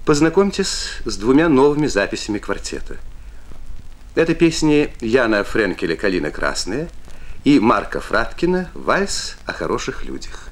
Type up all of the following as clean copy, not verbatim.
Познакомьтесь с двумя новыми записями квартета. Это песни Яна Френкеля «Калина красная» и Марка Фраткина «Вальс о хороших людях».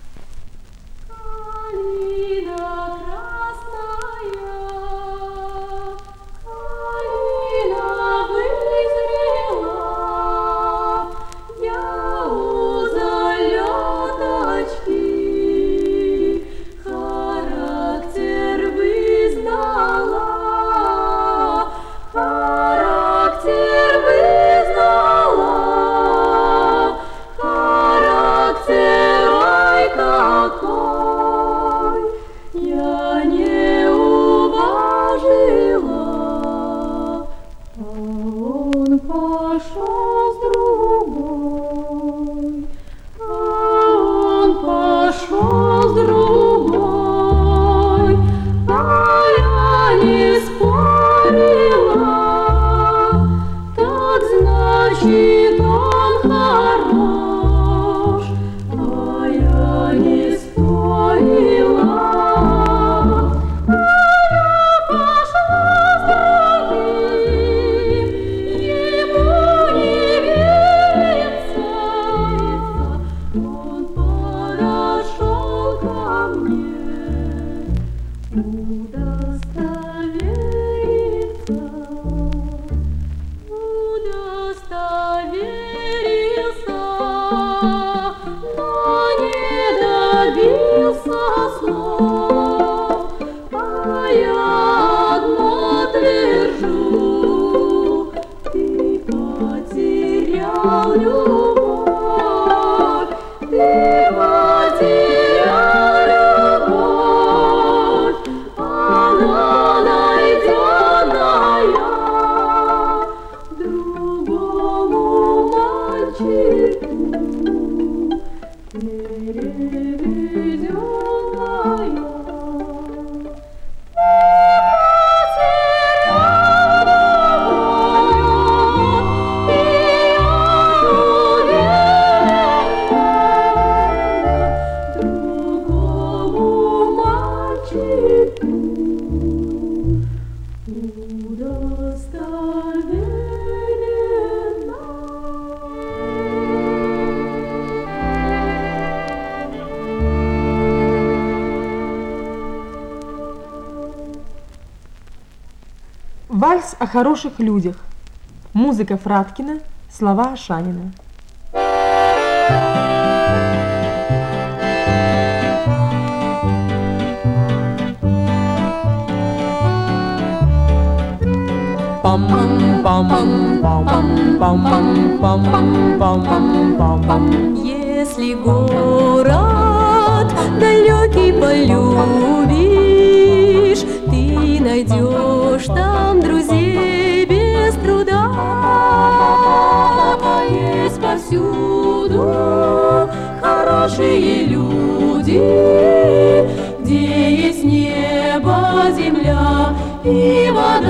Вальс о хороших людях. Музыка Фраткина, слова Ашанина. Если город далекий полюбишь, ты найдешь там друзей без труда. Есть повсюду хорошие люди, где есть небо, земля и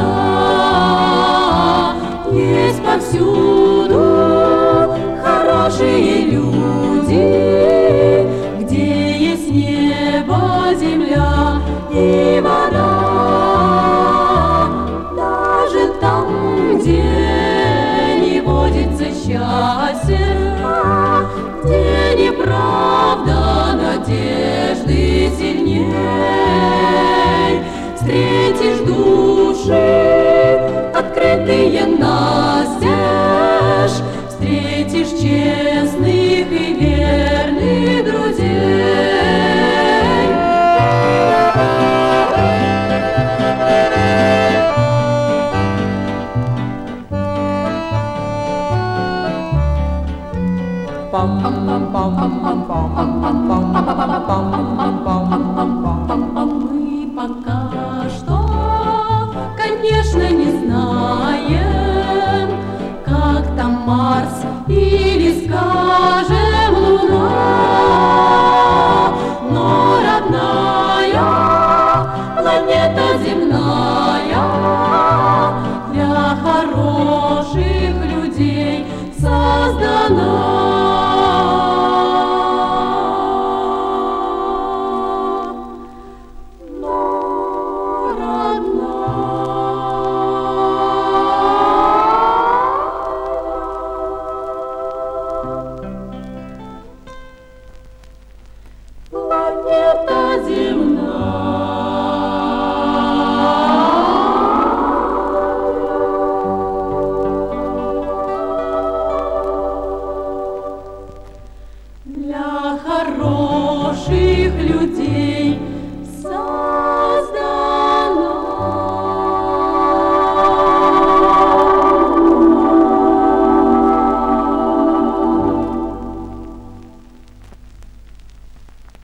вода. Есть повсюду хорошие люди, где есть небо, земля и вода. Даже там, где не водится счастье, где неправда надежды сильней, встретишь души, открытые настежь, встретишь честных и верных друзей. Пам-пам-пам-пам-пам-пам-пам-пам-пам-пам-пам.